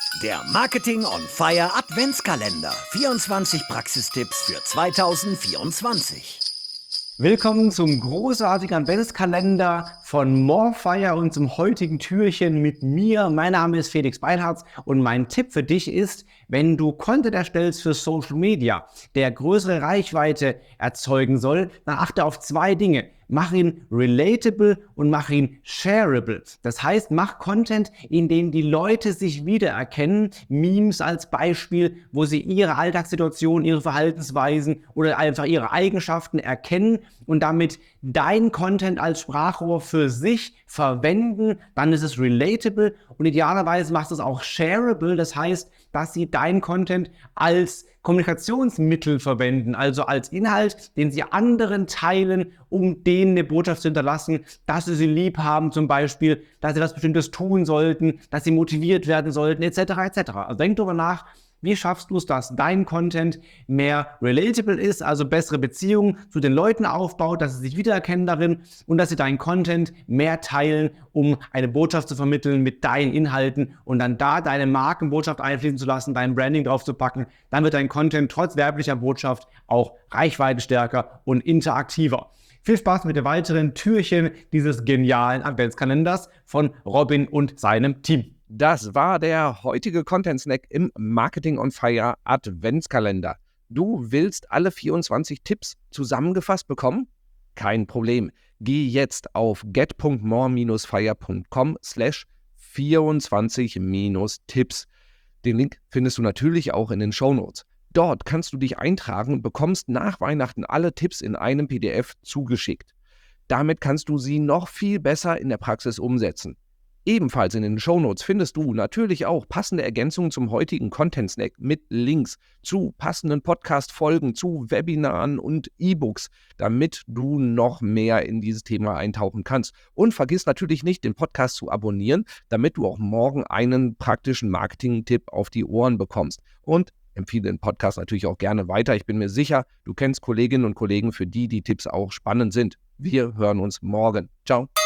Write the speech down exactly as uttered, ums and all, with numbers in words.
Der Marketing on Fire Adventskalender. vierundzwanzig Praxistipps für zweitausendvierundzwanzig. Willkommen zum großartigen Adventskalender von Morefire und zum heutigen Türchen mit mir. Mein Name ist Felix Beilharz und mein Tipp für dich ist, wenn du Content erstellst für Social Media, der größere Reichweite erzeugen soll, dann achte auf zwei Dinge. Mach ihn relatable und mach ihn shareable. Das heißt, mach Content, in dem die Leute sich wiedererkennen. Memes als Beispiel, wo sie ihre Alltagssituation, ihre Verhaltensweisen oder einfach ihre Eigenschaften erkennen und damit dein Content als Sprachrohr für sich verwenden. Dann ist es relatable und idealerweise machst du es auch shareable. Das heißt, dass sie dein Content als Kommunikationsmittel verwenden, also als Inhalt, den sie anderen teilen, um denen eine Botschaft zu hinterlassen, dass sie sie lieb haben zum Beispiel, dass sie was Bestimmtes tun sollten, dass sie motiviert werden sollten, et cetera et cetera. Also denk darüber nach, wie schaffst du es, dass dein Content mehr relatable ist, also bessere Beziehungen zu den Leuten aufbaut, dass sie sich wiedererkennen darin und dass sie deinen Content mehr teilen, um eine Botschaft zu vermitteln mit deinen Inhalten und dann da deine Markenbotschaft einfließen zu lassen, dein Branding drauf zu packen. Dann wird dein Content trotz werblicher Botschaft auch reichweitenstärker und interaktiver. Viel Spaß mit den weiteren Türchen dieses genialen Adventskalenders von Robin und seinem Team. Das war der heutige Content-Snack im Marketing on Fire Adventskalender. Du willst alle vierundzwanzig Tipps zusammengefasst bekommen? Kein Problem. Geh jetzt auf get punkt more dash fire punkt com slash vierundzwanzig Tipps. Den Link findest du natürlich auch in den Shownotes. Dort kannst du dich eintragen und bekommst nach Weihnachten alle Tipps in einem P D F zugeschickt. Damit kannst du sie noch viel besser in der Praxis umsetzen. Ebenfalls in den Shownotes findest du natürlich auch passende Ergänzungen zum heutigen Content-Snack mit Links zu passenden Podcast-Folgen, zu Webinaren und E-Books, damit du noch mehr in dieses Thema eintauchen kannst. Und vergiss natürlich nicht, den Podcast zu abonnieren, damit du auch morgen einen praktischen Marketing-Tipp auf die Ohren bekommst. Und empfehle den Podcast natürlich auch gerne weiter. Ich bin mir sicher, du kennst Kolleginnen und Kollegen, für die die Tipps auch spannend sind. Wir hören uns morgen. Ciao.